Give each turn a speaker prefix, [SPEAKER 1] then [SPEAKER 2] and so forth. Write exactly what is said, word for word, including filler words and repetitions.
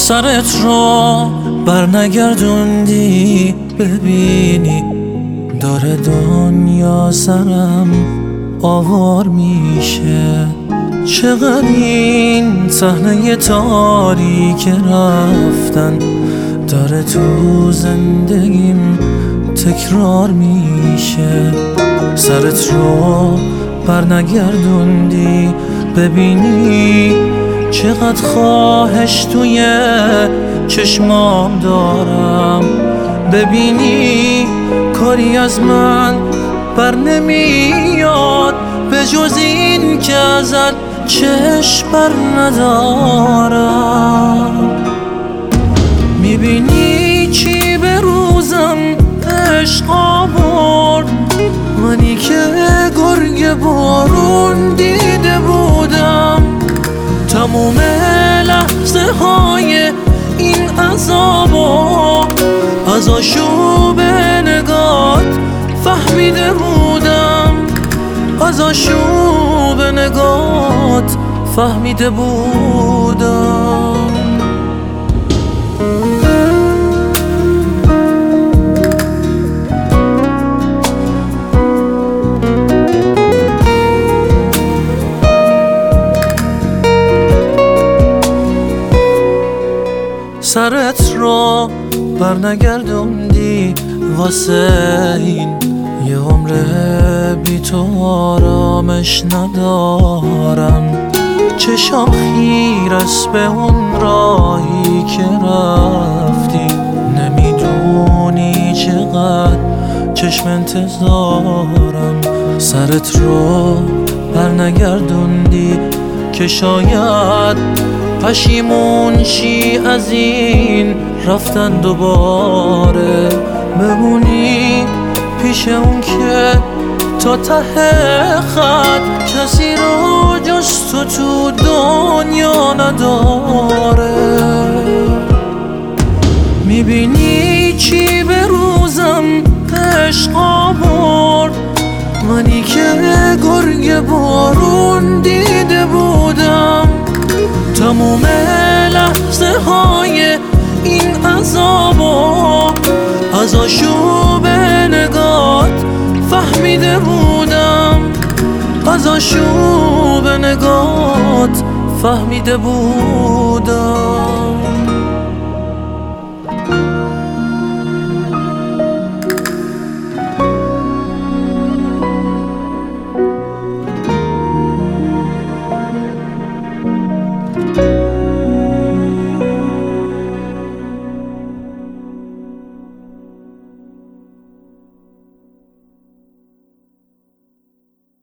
[SPEAKER 1] سرت رو برنگردوندی ببینی داره دنیا سرم آوار میشه. چقدر این صحنه تاریک رفتن داره تو زندگیم تکرار میشه. سرت رو برنگردوندی ببینی چقدر خواهش توی چشمام دارم. ببینی کاری از من بر نمیاد به جز این که ازت چشم بر ندارم. میبینی چی به روزم عشق آورد، منی که گرگ بارون دیده بودم. تموم لحظه های این عذابو از آشوب نگات فهمیده بودم، از آشوب نگات فهمیده بودم. سرت رو برنگردوندی واسه این یه عمر بی تو آرامش ندارم. چشام خیر است به اون راهی که رفتی، نمیدونی چقدر چشم انتظارم. سرت رو برنگردوندی که شاید پشیمون شی از این رفتن دوباره، بمونی پیش اون که تا ته خط کسی رو جز تو تو دنیا نداره. میبینی چی به روزم عشق آورد، منی که گرگ بارون دیده بودم. تموم لحظه های این عذابو از آشوب نگات فهمیده بودم، از آشوب نگات فهمیده بودم.